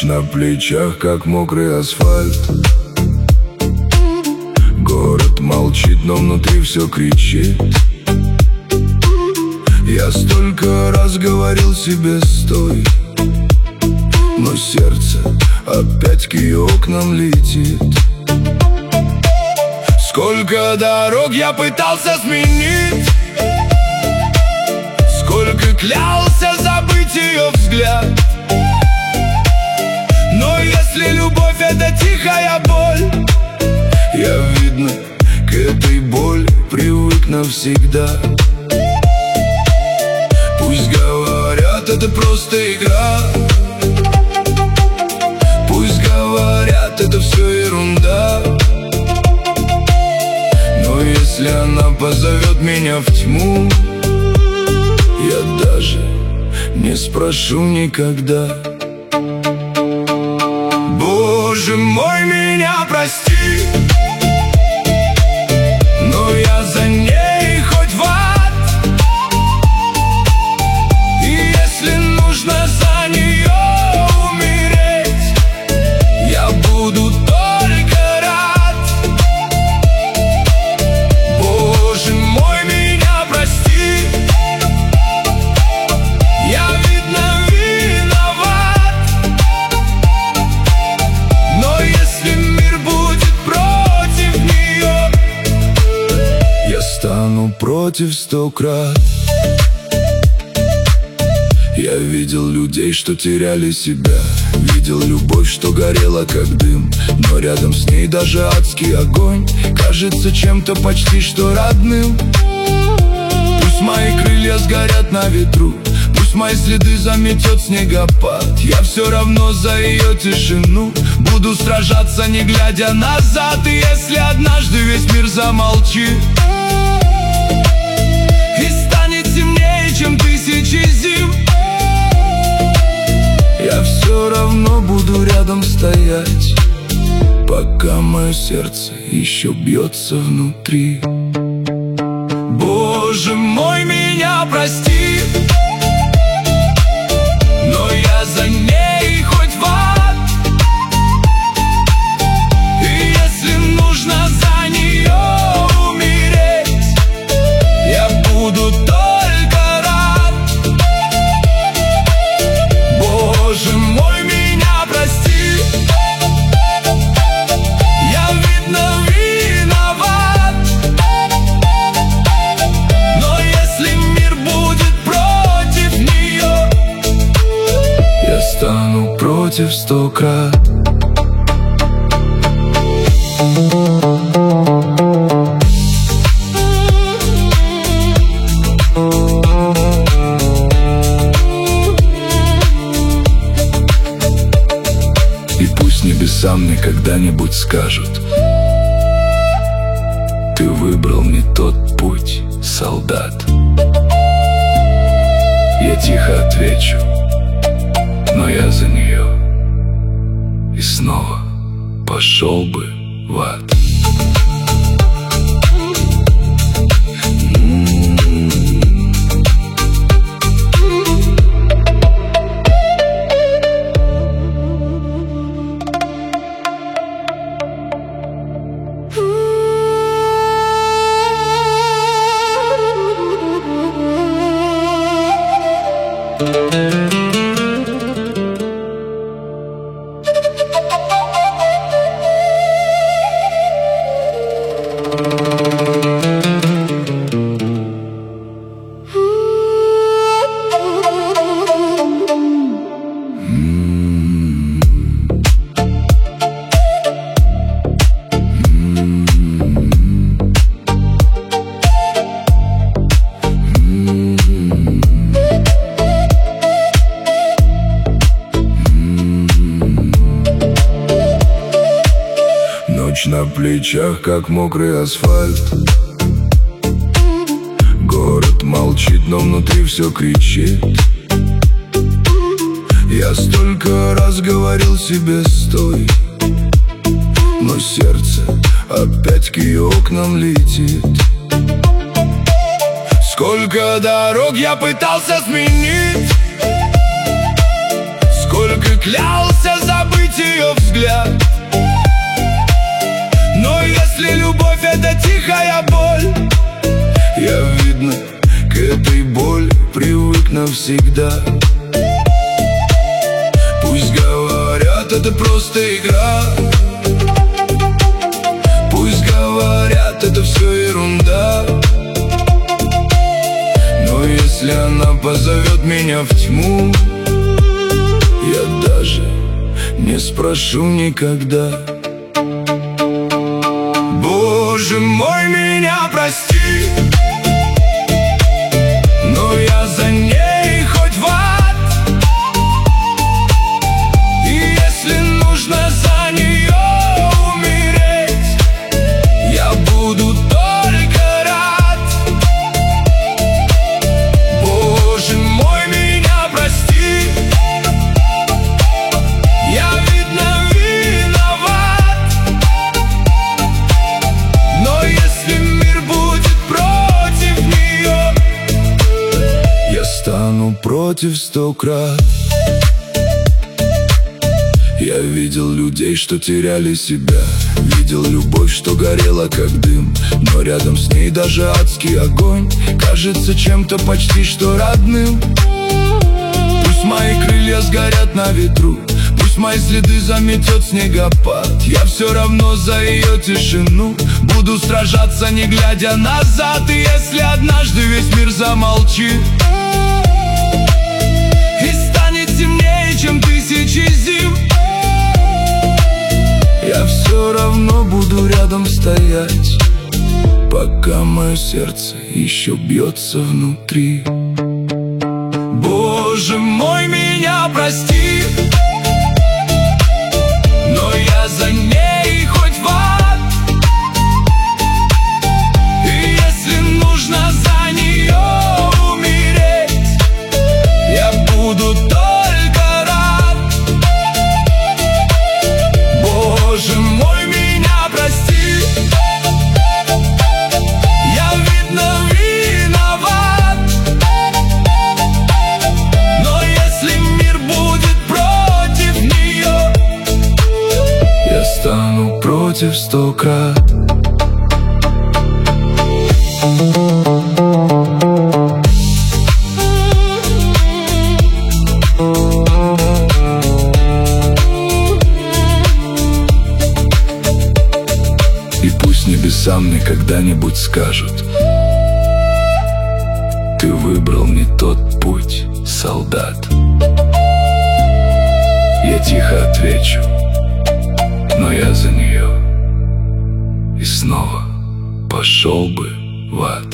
на плечах, как мокрый асфальт. Город молчит, но внутри все кричит. Я столько раз говорил себе «стой», но сердце опять к ее окнам летит. Сколько дорог я пытался сменить, сколько клялся забыть ее взгляд. Но если любовь — это тихая боль, я, видно, к этой боли привык навсегда. Пусть говорят, это просто игра, пусть говорят, это все ерунда. Но если она позовет меня в тьму, я даже не спрошу никогда. Боже мой, меня прости, но я за ней хоть в ад. И если нужно за нее умереть, я буду только рад. Боже мой, меня прости, я, видно, виноват. Но если мир будет против нее, я стану против 100 крат. Я видел людей, что теряли себя, видел любовь, что горела как дым, но рядом с ней даже адский огонь кажется чем-то почти что родным. Пусть мои крылья сгорят на ветру, пусть мои следы заметет снегопад, я все равно за ее тишину буду сражаться, не глядя назад. И если однажды весь мир замолчит и станет темнее, чем тысячи зим, я все равно буду рядом стоять, пока мое сердце еще бьется внутри. Боже мой, меня прости, но я за ней хоть в ад. И если нужно за нее умереть, я буду только рад. Боже мой, меня прости, я, видно, виноват. Но если мир будет против нее, я стану против 100 крат. И пусть небеса мне когда-нибудь скажут: ты выбрал не тот путь, солдат. Я тихо отвечу: но я за нее. И снова пошел бы в ад. На плечах, как мокрый асфальт. Город молчит, но внутри все кричит. Я столько раз говорил себе «стой», но сердце опять к ее окнам летит. Сколько дорог я пытался сменить, сколько клялся забыть забыть ее взгляд. Но если любовь — это тихая боль, я, видно, к этой боли привык навсегда. Пусть говорят, это просто игра, пусть говорят, это все ерунда. Но если она позовет меня в тьму, я даже не спрошу никогда. Боже мой, меня прости, но я за ней хоть в ад. И если нужно за нее умереть, я буду только рад. Боже мой, меня прости, я, видно, виноват. Но если мир будет против нее, я стану против 100 крат. Я видел людей, что теряли себя, видел любовь, что горела как дым, но рядом с ней даже адский огонь кажется чем-то почти что родным. Пусть мои крылья сгорят на ветру, пусть мои следы заметет снегопад, я все равно за ее тишину буду сражаться, не глядя назад. И если однажды весь мир замолчит и станет темнее, чем тысячи зим, я все равно буду рядом стоять, пока мое сердце еще бьется внутри. Боже мой, меня прости, но я за ней хоть в ад. И если нужно за нее умереть, я буду только рад. Боже мой, меня прости, я, видно, виноват. Но если мир будет против нее, я стану против 100 крат. И пусть небеса мне когда-нибудь скажут: ты выбрал не тот путь, солдат. Я тихо отвечу: но я за нее и снова пошел бы в ад.